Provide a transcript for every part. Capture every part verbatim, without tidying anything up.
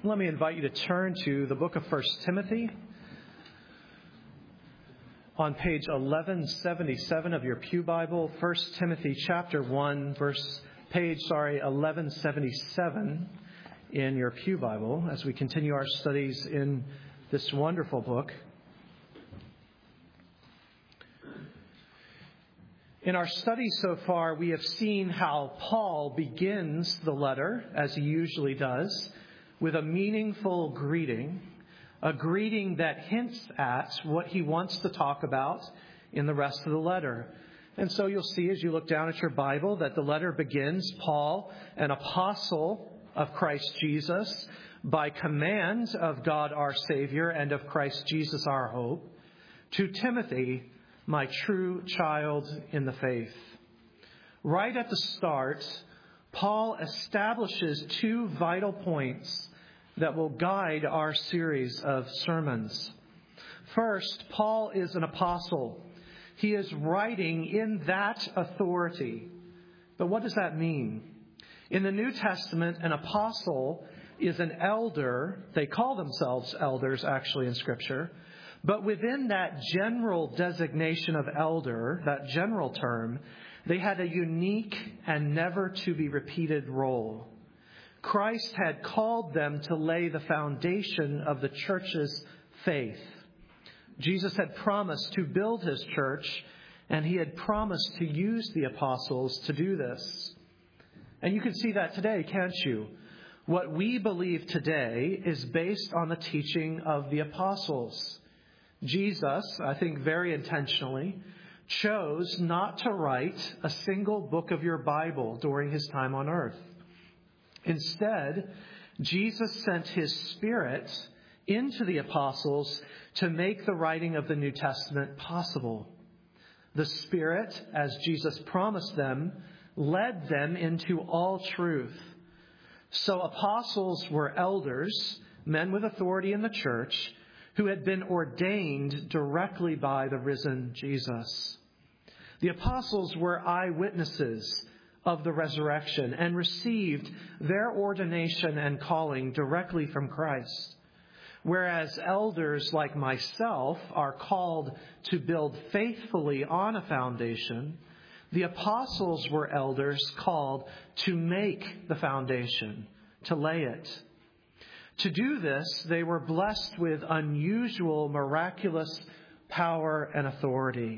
let me invite you to turn to the book of First Timothy on page eleven seventy-seven of your Pew Bible. First Timothy chapter one, verse page, sorry, eleven seventy-seven in your Pew Bible as we continue our studies in this wonderful book. In our study so far, we have seen how Paul begins the letter, as he usually does, with a meaningful greeting, a greeting that hints at what he wants to talk about in the rest of the letter. And so you'll see as you look down at your Bible that the letter begins, Paul, an apostle of Christ Jesus, by command of God our Savior and of Christ Jesus our hope, to Timothy, my true child in the faith. Right at the start, Paul establishes two vital points that will guide our series of sermons. First, Paul is an apostle. He is writing in that authority. But what does that mean? In the New Testament, an apostle is an elder. They call themselves elders, actually, in Scripture. But within that general designation of elder, that general term, they had a unique and never to be repeated role. Christ had called them to lay the foundation of the church's faith. Jesus had promised to build his church, and he had promised to use the apostles to do this. And you can see that today, can't you? What we believe today is based on the teaching of the apostles. Jesus, I think very intentionally, chose not to write a single book of your Bible during his time on earth. Instead, Jesus sent his Spirit into the apostles to make the writing of the New Testament possible. The Spirit, as Jesus promised them, led them into all truth. So apostles were elders, men with authority in the church, who had been ordained directly by the risen Jesus. The apostles were eyewitnesses of the resurrection and received their ordination and calling directly from Christ. Whereas elders like myself are called to build faithfully on a foundation, the apostles were elders called to make the foundation, to lay it. To do this, they were blessed with unusual, miraculous power and authority.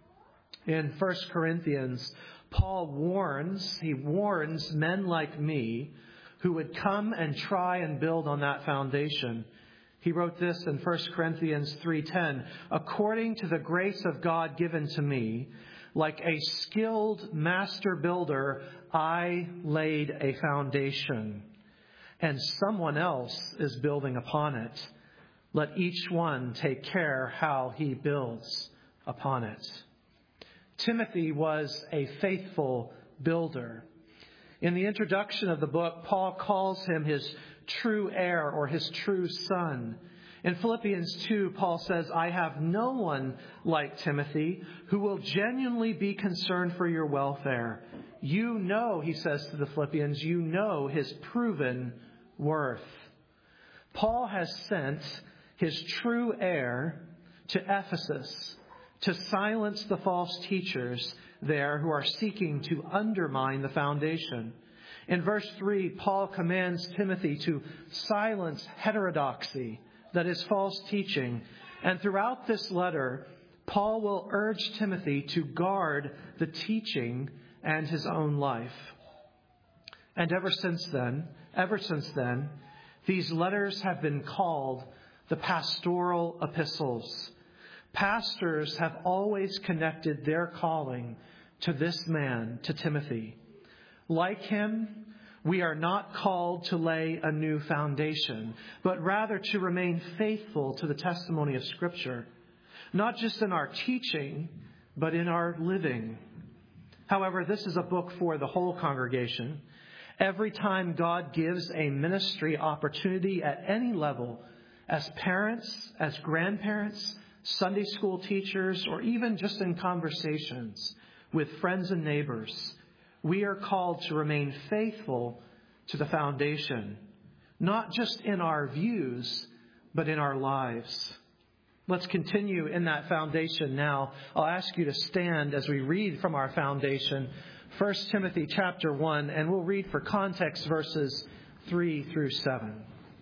In First Corinthians, Paul warns, he warns men like me who would come and try and build on that foundation. He wrote this in First Corinthians three ten, according to the grace of God given to me, like a skilled master builder, I laid a foundation, and someone else is building upon it. Let each one take care how he builds upon it. Timothy was a faithful builder. In the introduction of the book, Paul calls him his true heir or his true son. In Philippians two, Paul says, I have no one like Timothy who will genuinely be concerned for your welfare. You know, he says to the Philippians, you know his proven worth. Paul has sent his true heir to Ephesus to silence the false teachers there who are seeking to undermine the foundation. In verse three, Paul commands Timothy to silence heterodoxy, that is false teaching. And throughout this letter, Paul will urge Timothy to guard the teaching and his own life. And ever since then, ever since then, these letters have been called the pastoral epistles. Pastors have always connected their calling to this man, to Timothy. Like him, we are not called to lay a new foundation, but rather to remain faithful to the testimony of Scripture, not just in our teaching, but in our living. However, this is a book for the whole congregation. Every time God gives a ministry opportunity at any level, as parents, as grandparents, Sunday school teachers, or even just in conversations with friends and neighbors, we are called to remain faithful to the foundation, not just in our views, but in our lives. Let's continue in that foundation now. I'll ask you to stand as we read from our foundation, First Timothy chapter one, and we'll read for context verses three through seven.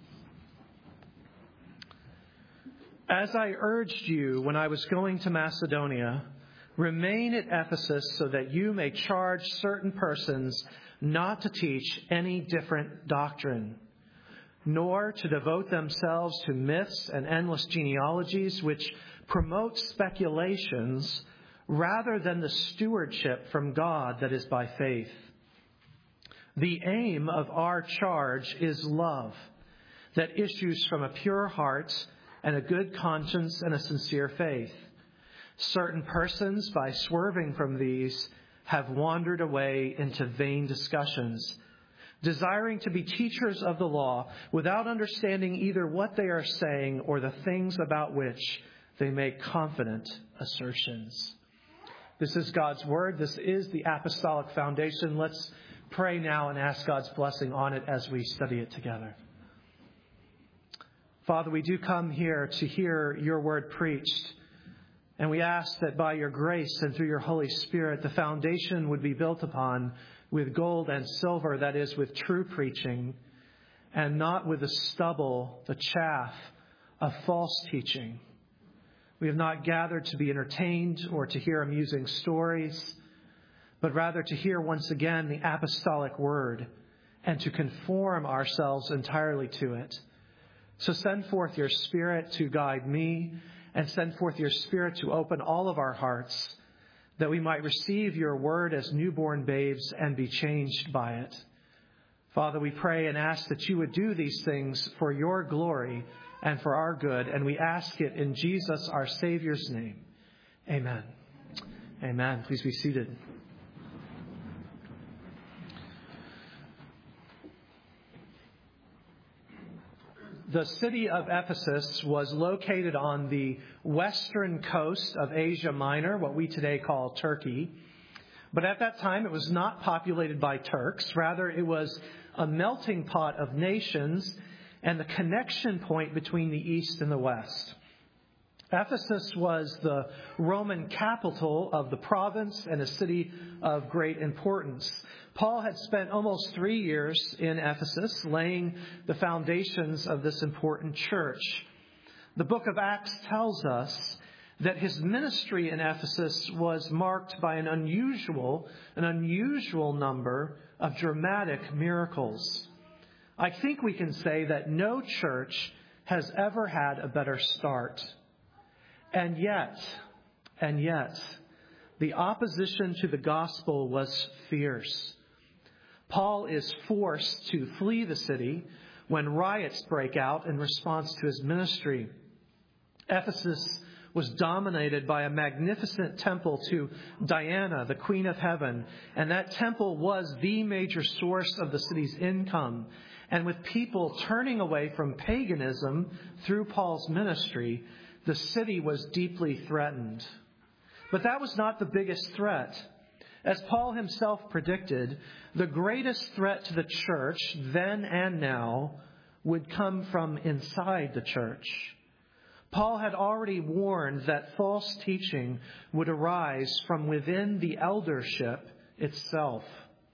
As I urged you when I was going to Macedonia, remain at Ephesus so that you may charge certain persons not to teach any different doctrine, nor to devote themselves to myths and endless genealogies which promote speculations rather than the stewardship from God that is by faith. The aim of our charge is love that issues from a pure heart and a good conscience and a sincere faith. Certain persons, by swerving from these, have wandered away into vain discussions, desiring to be teachers of the law without understanding either what they are saying or the things about which they make confident assertions. This is God's word. This is the apostolic foundation. Let's pray now and ask God's blessing on it as we study it together. Father, we do come here to hear your word preached, and we ask that by your grace and through your Holy Spirit, the foundation would be built upon with gold and silver, that is, with true preaching, and not with the stubble, the chaff of false teaching. We have not gathered to be entertained or to hear amusing stories, but rather to hear once again the apostolic word and to conform ourselves entirely to it. So send forth your Spirit to guide me, and send forth your Spirit to open all of our hearts, that we might receive your word as newborn babes and be changed by it. Father, we pray and ask that you would do these things for your glory and for our good, and we ask it in Jesus, our Savior's name. Amen. Amen. Please be seated. The city of Ephesus was located on the western coast of Asia Minor, what we today call Turkey. But at that time, it was not populated by Turks. Rather, it was a melting pot of nations and the connection point between the East and the West. Ephesus was the Roman capital of the province and a city of great importance. Paul had spent almost three years in Ephesus laying the foundations of this important church. The book of Acts tells us that his ministry in Ephesus was marked by an unusual, an unusual number of dramatic miracles. I think we can say that no church has ever had a better start. And yet, and yet, the opposition to the gospel was fierce. Paul is forced to flee the city when riots break out in response to his ministry. Ephesus was dominated by a magnificent temple to Diana, the Queen of Heaven, and that temple was the major source of the city's income. And with people turning away from paganism through Paul's ministry, the city was deeply threatened. But that was not the biggest threat. As Paul himself predicted, the greatest threat to the church then and now would come from inside the church. Paul had already warned that false teaching would arise from within the eldership itself.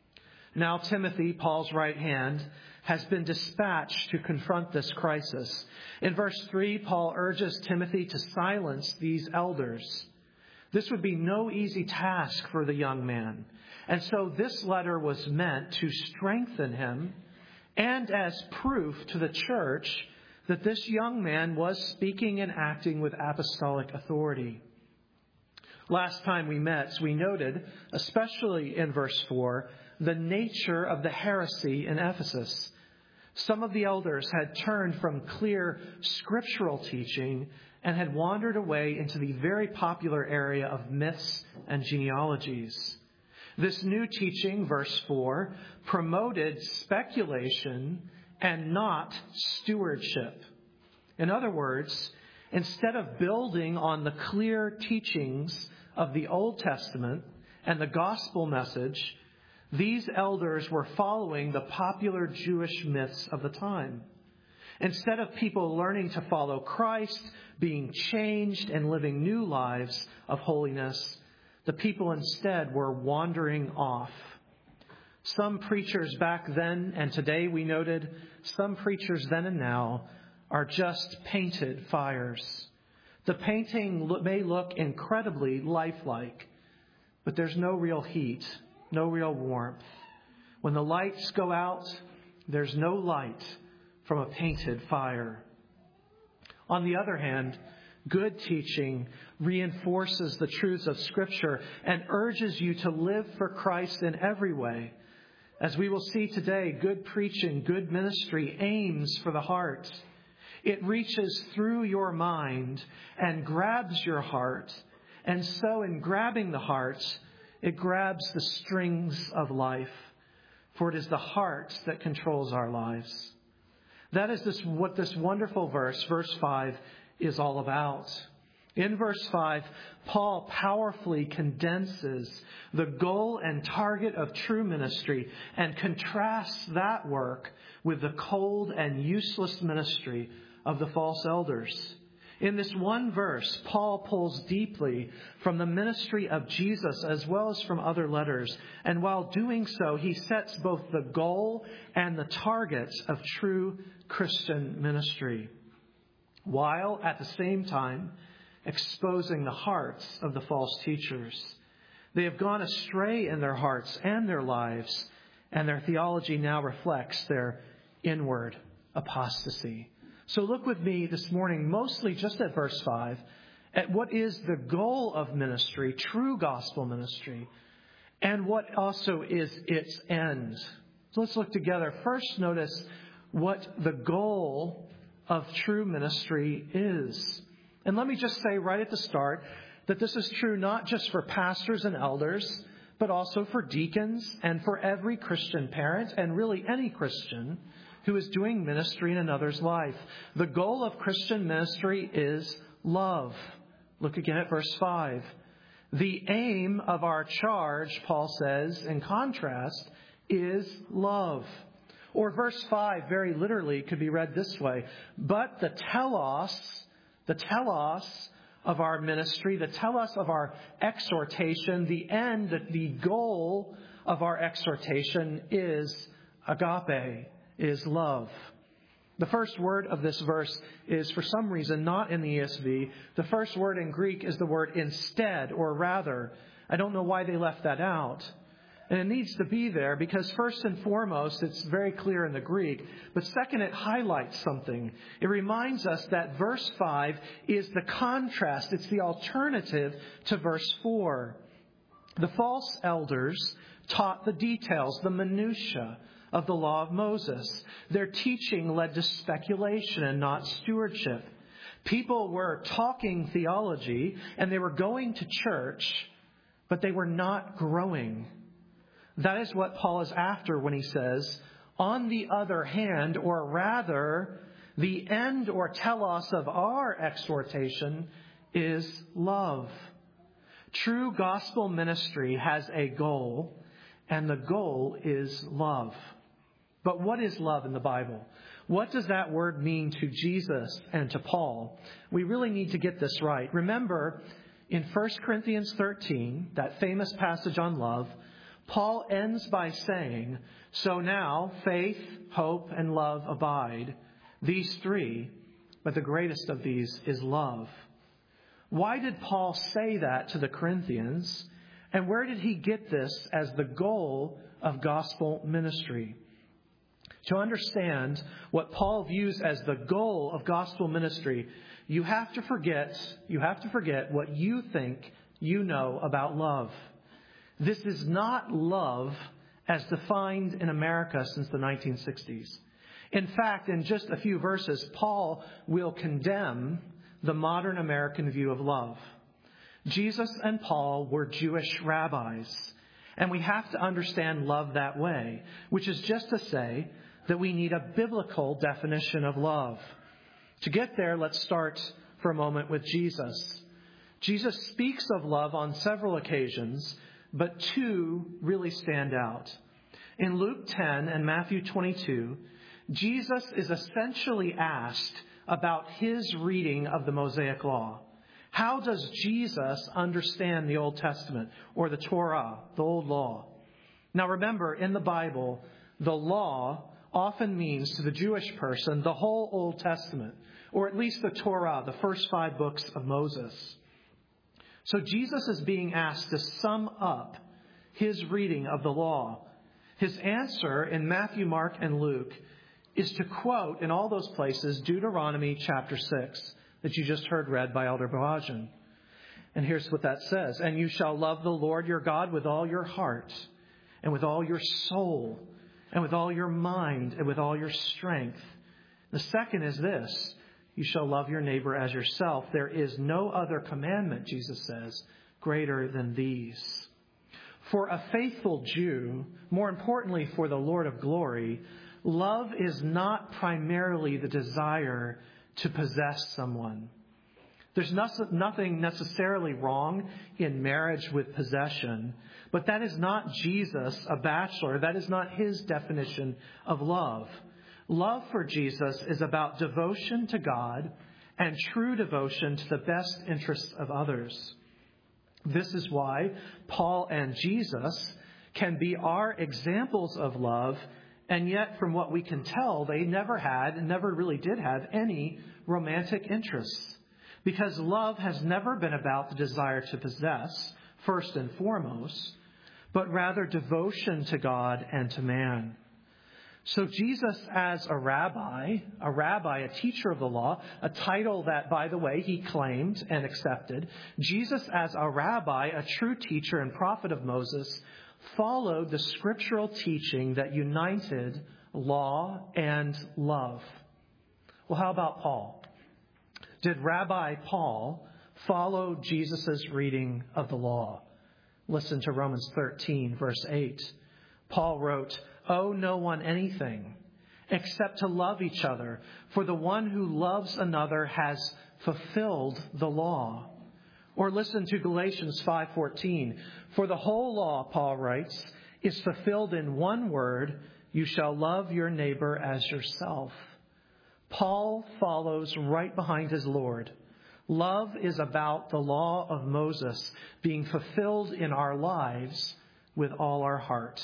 Now Timothy, Paul's right hand, has been dispatched to confront this crisis. In verse three, Paul urges Timothy to silence these elders. This would be no easy task for the young man. And so this letter was meant to strengthen him and as proof to the church that this young man was speaking and acting with apostolic authority. Last time we met, we noted, especially in verse four, the nature of the heresy in Ephesus. Some of the elders had turned from clear scriptural teaching and had wandered away into the very popular area of myths and genealogies. This new teaching, verse four, promoted speculation and not stewardship. In other words, instead of building on the clear teachings of the Old Testament and the gospel message, these elders were following the popular Jewish myths of the time. Instead of people learning to follow Christ, being changed and living new lives of holiness, the people instead were wandering off. Some preachers back then and today, we noted, some preachers then and now are just painted fires. The painting may look incredibly lifelike, but there's no real heat, no real warmth. When the lights go out, there's no light from a painted fire. On the other hand, good teaching reinforces the truths of Scripture and urges you to live for Christ in every way. As we will see today, good preaching, good ministry aims for the heart. It reaches through your mind and grabs your heart. And so in grabbing the heart, it grabs the strings of life. For it is the heart that controls our lives. That is this, what this wonderful verse, verse five, is all about. In verse five, Paul powerfully condenses the goal and target of true ministry and contrasts that work with the cold and useless ministry of the false elders. In this one verse, Paul pulls deeply from the ministry of Jesus as well as from other letters. And while doing so, he sets both the goal and the target of true Christian ministry, while at the same time exposing the hearts of the false teachers. They have gone astray in their hearts and their lives, and their theology now reflects their inward apostasy. So look with me this morning, mostly just at verse five, at what is the goal of ministry, true gospel ministry, and what also is its end. So let's look together. First, notice what the goal of true ministry is. And let me just say right at the start that this is true not just for pastors and elders, but also for deacons and for every Christian parent and really any Christian who is doing ministry in another's life. The goal of Christian ministry is love. Look again at verse five. The aim of our charge, Paul says, in contrast, is love. Or verse five, very literally, could be read this way. But the telos, the telos of our ministry, the telos of our exhortation, the end, the goal of our exhortation is agape, is love. The first word of this verse is, for some reason, not in the E S V. The first word in Greek is the word instead, or rather. I don't know why they left that out. And it needs to be there because first and foremost, it's very clear in the Greek. But second, it highlights something. It reminds us that verse five is the contrast. It's the alternative to verse four. The false elders taught the details, the minutiae of the law of Moses. Their teaching led to speculation and not stewardship. People were talking theology and they were going to church, but they were not growing. That is what Paul is after when he says, on the other hand, or rather, the end or telos of our exhortation is love. True gospel ministry has a goal, and the goal is love. But what is love in the Bible? What does that word mean to Jesus and to Paul? We really need to get this right. Remember, in First Corinthians thirteen, that famous passage on love, Paul ends by saying, so now faith, hope, and love abide, these three, but the greatest of these is love. Why did Paul say that to the Corinthians? And where did he get this as the goal of gospel ministry? To understand what Paul views as the goal of gospel ministry, you have to forget, you have to forget what you think you know about love. This is not love as defined in America since the nineteen sixties. In fact, in just a few verses, Paul will condemn the modern American view of love. Jesus and Paul were Jewish rabbis, and we have to understand love that way, which is just to say that we need a biblical definition of love. To get there, let's start for a moment with Jesus. Jesus speaks of love on several occasions, but two really stand out. In Luke ten and Matthew twenty-two, Jesus is essentially asked about his reading of the Mosaic Law. How does Jesus understand the Old Testament or the Torah, the Old Law? Now remember, in the Bible, the law often means to the Jewish person the whole Old Testament, or at least the Torah, the first five books of Moses. So Jesus is being asked to sum up his reading of the law. His answer in Matthew, Mark, and Luke is to quote in all those places Deuteronomy chapter six that you just heard read by Elder Boajan. And here's what that says. And you shall love the Lord your God with all your heart and with all your soul and with all your mind and with all your strength. The second is this. You shall love your neighbor as yourself. There is no other commandment, Jesus says, greater than these. For a faithful Jew, more importantly for the Lord of glory, love is not primarily the desire to possess someone. There's nothing necessarily wrong in marriage with possession, but that is not Jesus, a bachelor. That is not his definition of love. Love for Jesus is about devotion to God and true devotion to the best interests of others. This is why Paul and Jesus can be our examples of love, and yet from what we can tell, they never had and never really did have any romantic interests. Because love has never been about the desire to possess, first and foremost, but rather devotion to God and to man. So Jesus as a rabbi, a rabbi, a teacher of the law, a title that, by the way, he claimed and accepted. Jesus as a rabbi, a true teacher and prophet of Moses, followed the scriptural teaching that united law and love. Well, how about Paul? Did Rabbi Paul follow Jesus' reading of the law? Listen to Romans thirteen, verse eight. Paul wrote, "Owe no one anything except to love each other, for the one who loves another has fulfilled the law." Or listen to Galatians five fourteen. "For the whole law," Paul writes, "is fulfilled in one word, you shall love your neighbor as yourself." Paul follows right behind his Lord. Love is about the law of Moses being fulfilled in our lives with all our heart.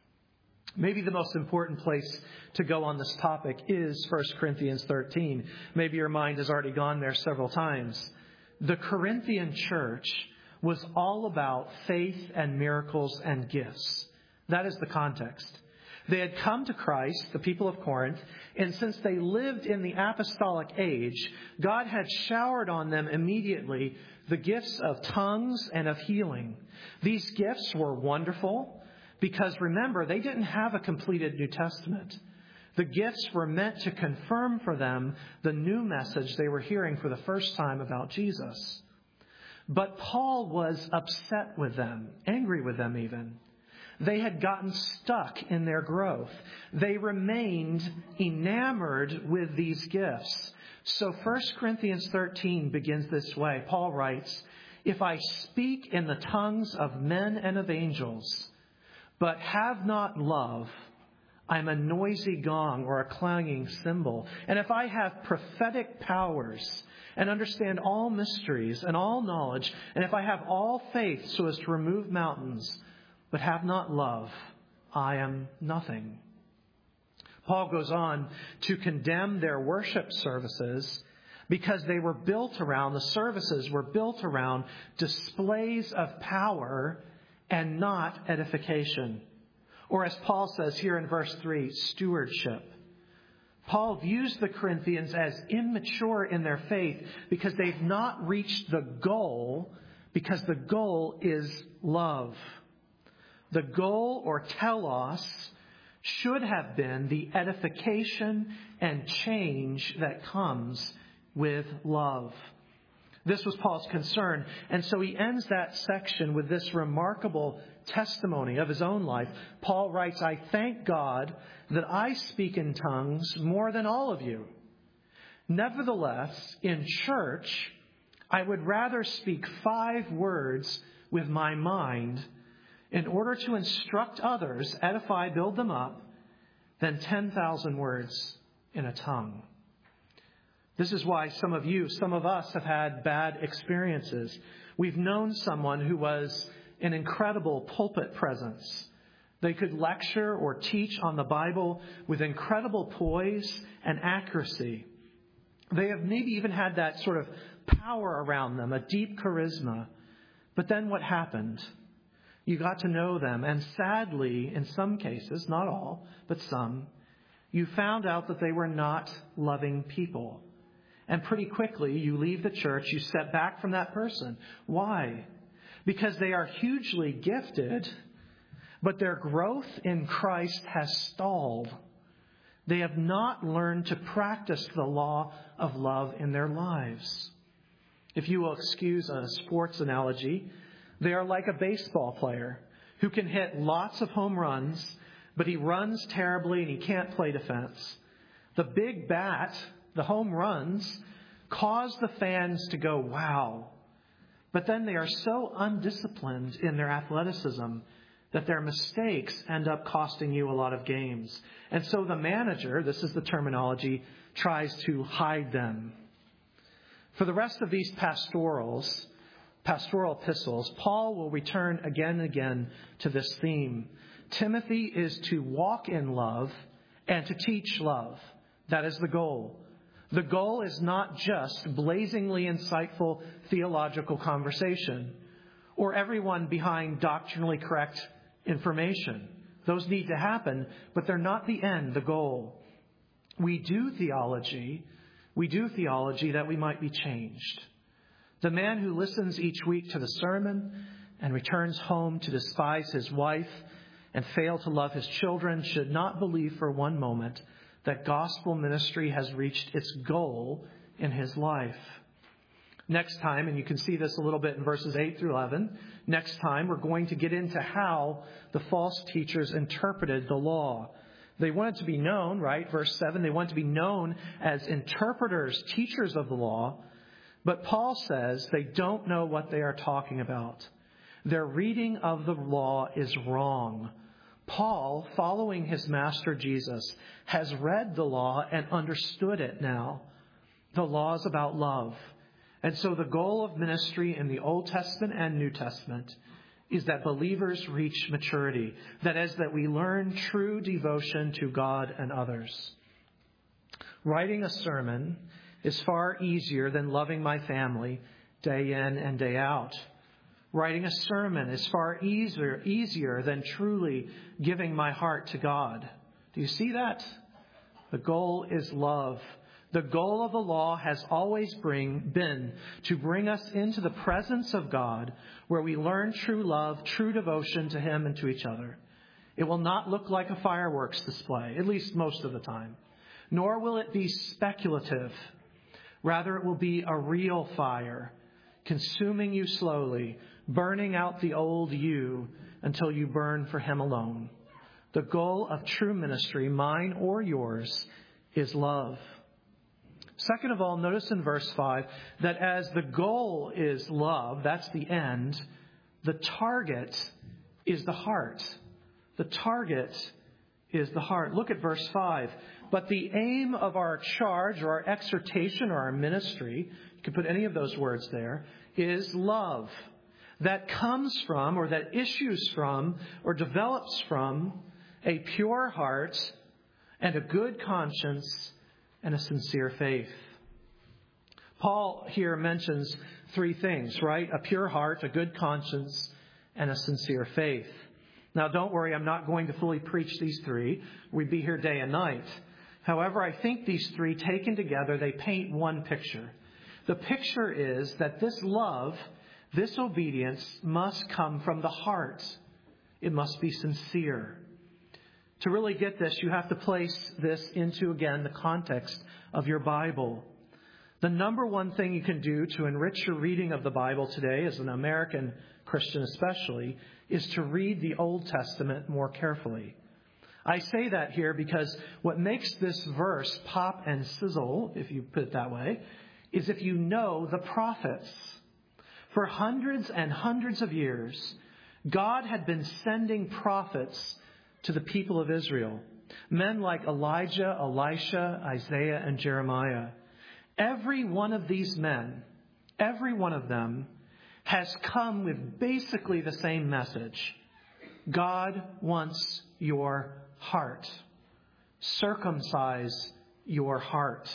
Maybe the most important place to go on this topic is First Corinthians thirteen. Maybe your mind has already gone there several times. The Corinthian church was all about faith and miracles and gifts. That is the context. They had come to Christ, the people of Corinth, and since they lived in the apostolic age, God had showered on them immediately the gifts of tongues and of healing. These gifts were wonderful because, remember, they didn't have a completed New Testament. The gifts were meant to confirm for them the new message they were hearing for the first time about Jesus. But Paul was upset with them, angry with them even. They had gotten stuck in their growth. They remained enamored with these gifts. So First Corinthians thirteen begins this way. Paul writes, "If I speak in the tongues of men and of angels, but have not love, I'm a noisy gong or a clanging cymbal. And if I have prophetic powers and understand all mysteries and all knowledge, and if I have all faith so as to remove mountains, but have not love, I am nothing." Paul goes on to condemn their worship services because they were built around, the services were built around displays of power and not edification. Or as Paul says here in verse three, stewardship. Paul views the Corinthians as immature in their faith because they've not reached the goal, because the goal is love. The goal, or telos, should have been the edification and change that comes with love. This was Paul's concern. And so he ends that section with this remarkable testimony of his own life. Paul writes, "I thank God that I speak in tongues more than all of you. Nevertheless, in church, I would rather speak five words with my mind in order to instruct others, edify, build them up, than ten thousand words in a tongue. This is why some of you, some of us have had bad experiences. We've known someone who was an incredible pulpit presence. They could lecture or teach on the Bible with incredible poise and accuracy. They have maybe even had that sort of power around them, a deep charisma. But then what happened? You got to know them, and sadly, in some cases, not all, but some, you found out that they were not loving people. And pretty quickly, you leave the church, you step back from that person. Why? Because they are hugely gifted, but their growth in Christ has stalled. They have not learned to practice the law of love in their lives. If you will excuse a sports analogy, they are like a baseball player who can hit lots of home runs, but he runs terribly and he can't play defense. The big bat, the home runs, cause the fans to go, wow. But then they are so undisciplined in their athleticism that their mistakes end up costing you a lot of games. And so the manager, this is the terminology, tries to hide them. For the rest of these pastorals, pastoral epistles, Paul will return again and again to this theme. Timothy is to walk in love and to teach love. That is the goal. The goal is not just blazingly insightful theological conversation or everyone behind doctrinally correct information. Those need to happen, but they're not the end, the goal. We do theology, we do theology that we might be changed. The man who listens each week to the sermon and returns home to despise his wife and fail to love his children should not believe for one moment that gospel ministry has reached its goal in his life. Next time, and you can see this a little bit in verses eight through eleven, next time we're going to get into how the false teachers interpreted the law. They wanted to be known, right? Verse seven, they want to be known as interpreters, teachers of the law. But Paul says they don't know what they are talking about. Their reading of the law is wrong. Paul, following his master Jesus, has read the law and understood it now. The law is about love. And so the goal of ministry in the Old Testament and New Testament is that believers reach maturity. That is, that we learn true devotion to God and others. Writing a sermon is far easier than loving my family day in and day out. Writing a sermon is far easier, easier than truly giving my heart to God. Do you see that? The goal is love. The goal of the law has always bring, been to bring us into the presence of God, where we learn true love, true devotion to Him and to each other. It will not look like a fireworks display, at least most of the time. Nor will it be speculative. Rather, it will be a real fire, consuming you slowly, burning out the old you until you burn for Him alone. The goal of true ministry, mine or yours, is love. Second of all, notice in verse five that as the goal is love, that's the end, the target is the heart. The target is the heart. Look at verse five. But the aim of our charge or our exhortation or our ministry, you can put any of those words there, is love that comes from or that issues from or develops from a pure heart and a good conscience and a sincere faith. Paul here mentions three things, right? A pure heart, a good conscience, and a sincere faith. Now, don't worry, I'm not going to fully preach these three. We'd be here day and night. However, I think these three taken together, they paint one picture. The picture is that this love, this obedience must come from the heart. It must be sincere. To really get this, you have to place this into, again, the context of your Bible. The number one thing you can do to enrich your reading of the Bible today, as an American Christian especially, is to read the Old Testament more carefully. I say that here because what makes this verse pop and sizzle, if you put it that way, is if you know the prophets. For hundreds and hundreds of years, God had been sending prophets to the people of Israel. Men like Elijah, Elisha, Isaiah, and Jeremiah. Every one of these men, every one of them, has come with basically the same message. God wants your heart. Circumcise your heart.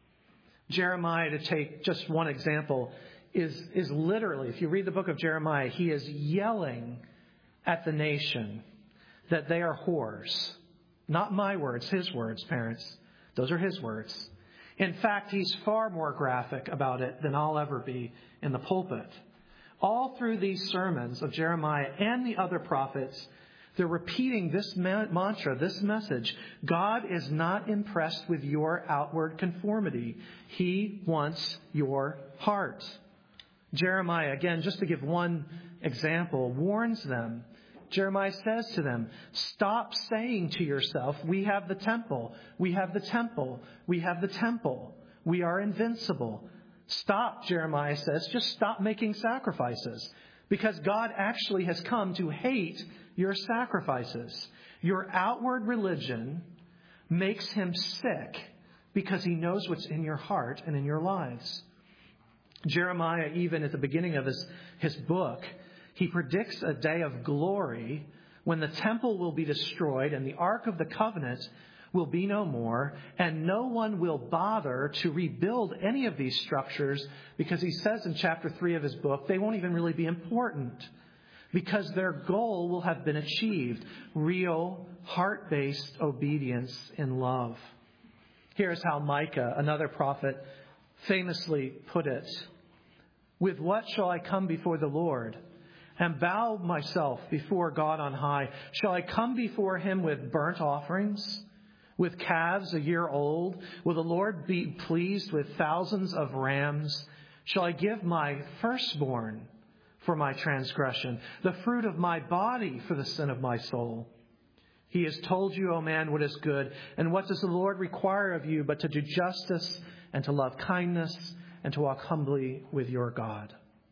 Jeremiah, to take just one example, is, is literally, if you read the book of Jeremiah, he is yelling at the nation that they are whores. Not my words, his words, parents. Those are his words. In fact, he's far more graphic about it than I'll ever be in the pulpit. All through these sermons of Jeremiah and the other prophets, they're repeating this mantra, this message. God is not impressed with your outward conformity. He wants your heart. Jeremiah, again, just to give one example, warns them. Jeremiah says to them, stop saying to yourself, we have the temple, we have the temple, we have the temple, we are invincible. Stop, Jeremiah says, just stop making sacrifices, because God actually has come to hate your sacrifices. Your outward religion makes him sick because he knows what's in your heart and in your lives. Jeremiah, even at the beginning of his, his book, he predicts a day of glory when the temple will be destroyed and the Ark of the Covenant will be no more, and no one will bother to rebuild any of these structures, because he says in chapter three of his book, they won't even really be important because their goal will have been achieved. Real, heart-based obedience in love. Here's how Micah, another prophet, famously put it. With what shall I come before the Lord and bow myself before God on high? Shall I come before him with burnt offerings, with calves a year old? Will the Lord be pleased with thousands of rams? Shall I give my firstborn for my transgression, the fruit of my body for the sin of my soul? He has told you, O man, what is good. And what does the Lord require of you but to do justice and to love kindness and to walk humbly with your God?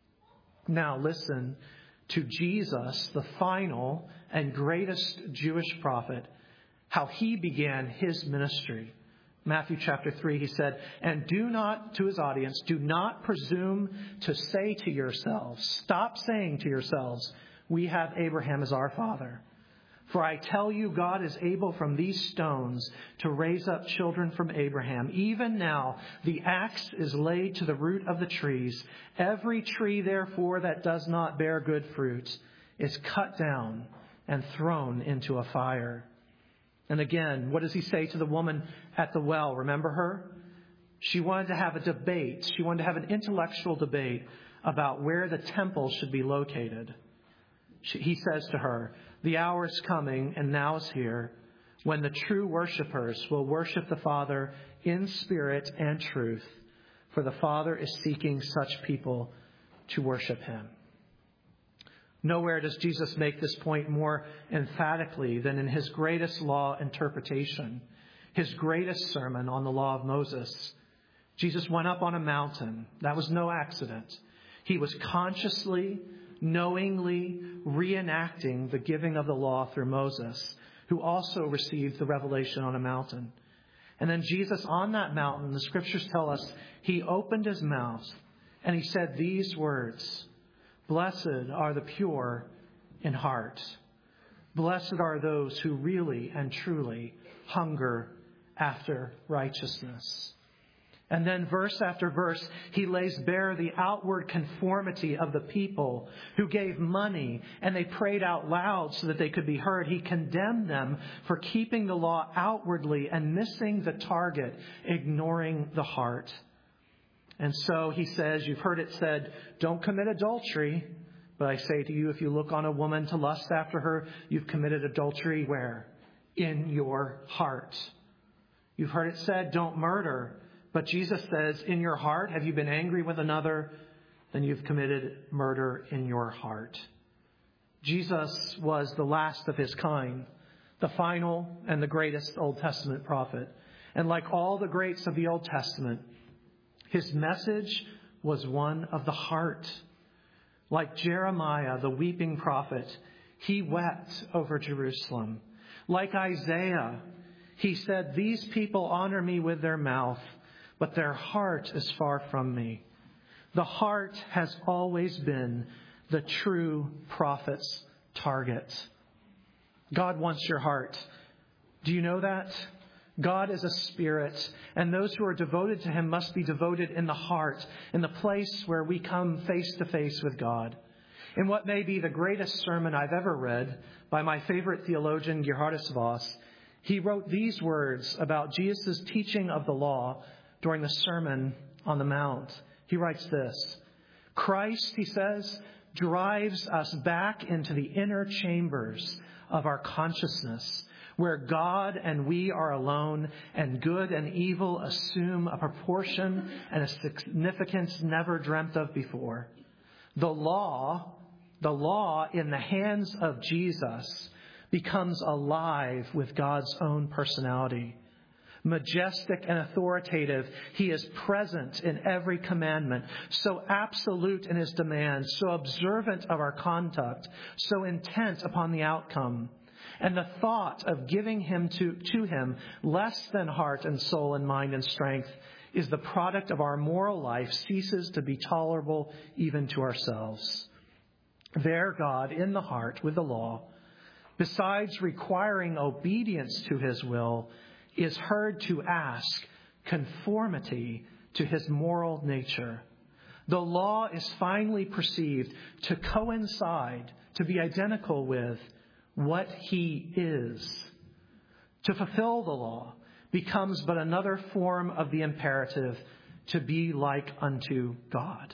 Now listen to Jesus, the final and greatest Jewish prophet, how he began his ministry. Matthew chapter three, he said, and do not, to his audience, do not presume to say to yourselves, stop saying to yourselves, we have Abraham as our father. For I tell you, God is able from these stones to raise up children from Abraham. Even now, the axe is laid to the root of the trees. Every tree, therefore, that does not bear good fruit is cut down and thrown into a fire. And again, what does he say to the woman at the well? Remember her? She wanted to have a debate. She wanted to have an intellectual debate about where the temple should be located. She, he says to her, the hour is coming, and now is here, when the true worshipers will worship the Father in spirit and truth, for the Father is seeking such people to worship him. Nowhere does Jesus make this point more emphatically than in his greatest law interpretation, his greatest sermon on the law of Moses. Jesus went up on a mountain. That was no accident. He was consciously, knowingly reenacting the giving of the law through Moses, who also received the revelation on a mountain. And then Jesus on that mountain, the scriptures tell us, he opened his mouth and he said these words, blessed are the pure in heart. Blessed are those who really and truly hunger after righteousness. And then verse after verse, he lays bare the outward conformity of the people who gave money and they prayed out loud so that they could be heard. He condemned them for keeping the law outwardly and missing the target, ignoring the heart. And so he says, you've heard it said, don't commit adultery. But I say to you, if you look on a woman to lust after her, you've committed adultery where? In your heart. You've heard it said, don't murder. But Jesus says, in your heart, have you been angry with another? Then you've committed murder in your heart. Jesus was the last of his kind, the final and the greatest Old Testament prophet. And like all the greats of the Old Testament, his message was one of the heart. Like Jeremiah, the weeping prophet, he wept over Jerusalem. Like Isaiah, He said, "These people honor me with their mouth, but their heart is far from me." The heart has always been the true prophet's target. God wants your heart. Do you know that? God is a spirit, and those who are devoted to him must be devoted in the heart, in the place where we come face to face with God. In what may be the greatest sermon I've ever read by my favorite theologian, Geerhardus Vos, he wrote these words about Jesus' teaching of the law during the Sermon on the Mount. He writes this: "Christ," he says, "drives us back into the inner chambers of our consciousness, where God and we are alone, and good and evil assume a proportion and a significance never dreamt of before. The law, the law in the hands of Jesus becomes alive with God's own personality. Majestic and authoritative, he is present in every commandment, so absolute in his demands, so observant of our conduct, so intent upon the outcome. And the thought of giving him to, to him less than heart and soul and mind and strength is the product of our moral life ceases to be tolerable even to ourselves. There God, in the heart with the law, besides requiring obedience to his will, is heard to ask conformity to his moral nature. The law is finally perceived to coincide, to be identical with what he is. To fulfill the law becomes but another form of the imperative to be like unto God.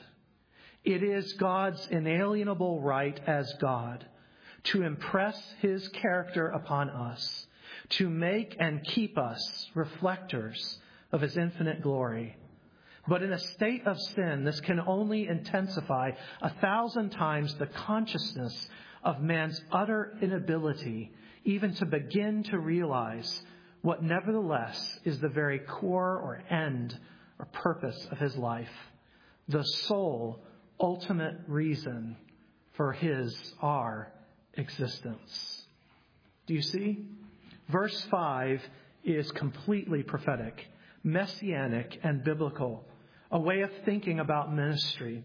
It is God's inalienable right as God to impress his character upon us, to make and keep us reflectors of his infinite glory. But in a state of sin, this can only intensify a thousand times the consciousness of man's utter inability even to begin to realize what nevertheless is the very core or end or purpose of his life, the sole ultimate reason for his, our existence. Do you see? Verse five is completely prophetic, messianic, and biblical, a way of thinking about ministry.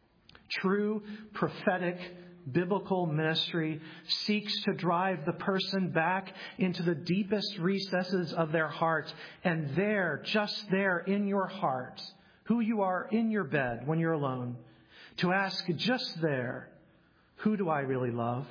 True prophetic biblical ministry seeks to drive the person back into the deepest recesses of their heart, and there, just there in your heart, who you are in your bed when you're alone, to ask just there, who do I really love?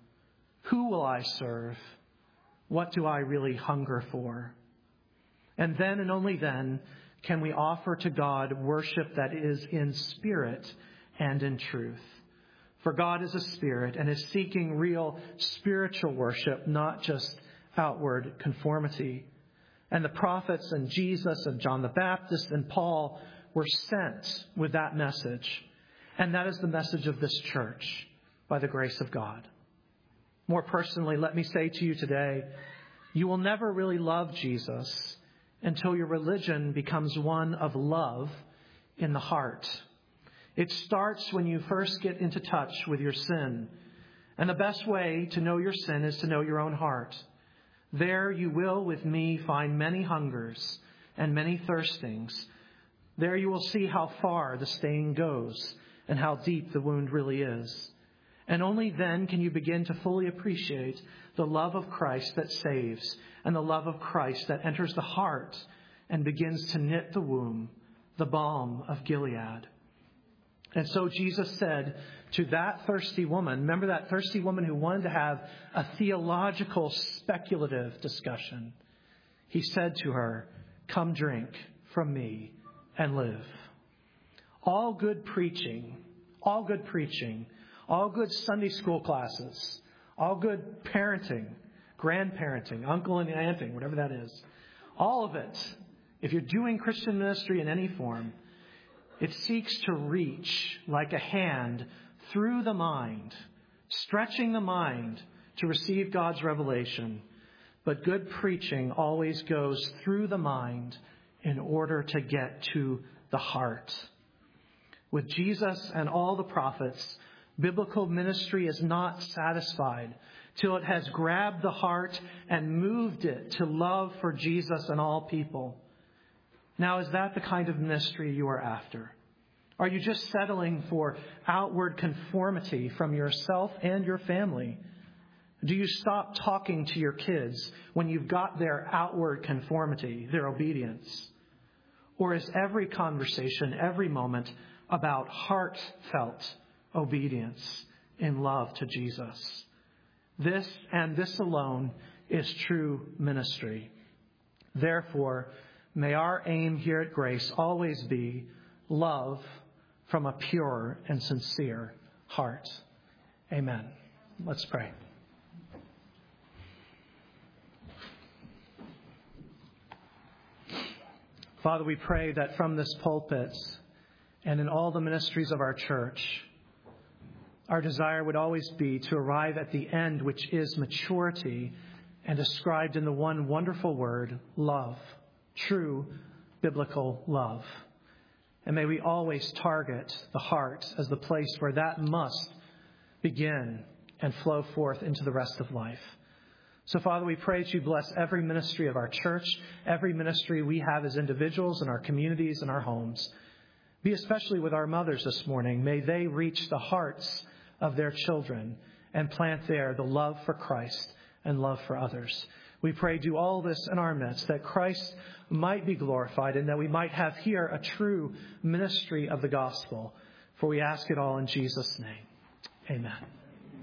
Who will I serve? What do I really hunger for? And then and only then can we offer to God worship that is in spirit and in truth. For God is a spirit and is seeking real spiritual worship, not just outward conformity. And the prophets and Jesus and John the Baptist and Paul were sent with that message. And that is the message of this church by the grace of God. More personally, let me say to you today, you will never really love Jesus until your religion becomes one of love in the heart. It starts when you first get into touch with your sin. And the best way to know your sin is to know your own heart. There you will, with me, find many hungers and many thirstings. There you will see how far the stain goes and how deep the wound really is. And only then can you begin to fully appreciate the love of Christ that saves and the love of Christ that enters the heart and begins to knit the womb, the balm of Gilead. And so Jesus said to that thirsty woman, remember that thirsty woman who wanted to have a theological, speculative discussion. He said to her, "Come drink from me and live." All good preaching, all good preaching, all good Sunday school classes, all good parenting, grandparenting, uncle and aunting, whatever that is, all of it, if you're doing Christian ministry in any form, it seeks to reach like a hand through the mind, stretching the mind to receive God's revelation. But good preaching always goes through the mind in order to get to the heart. With Jesus and all the prophets, biblical ministry is not satisfied till it has grabbed the heart and moved it to love for Jesus and all people. Now, is that the kind of ministry you are after? Are you just settling for outward conformity from yourself and your family? Do you stop talking to your kids when you've got their outward conformity, their obedience? Or is every conversation, every moment about heartfelt obedience in love to Jesus? This and this alone is true ministry. Therefore, may our aim here at Grace always be love from a pure and sincere heart. Amen. Let's pray. Father, we pray that from this pulpit and in all the ministries of our church, our desire would always be to arrive at the end, which is maturity and described in the one wonderful word, love, true biblical love. And may we always target the heart as the place where that must begin and flow forth into the rest of life. So, Father, we pray that you bless every ministry of our church, every ministry we have as individuals in our communities and our homes. Be especially with our mothers this morning. May they reach the hearts of their children and plant there the love for Christ and love for others. We pray do all this in our midst, that Christ might be glorified and that we might have here a true ministry of the gospel. For we ask it all in Jesus' name. Amen.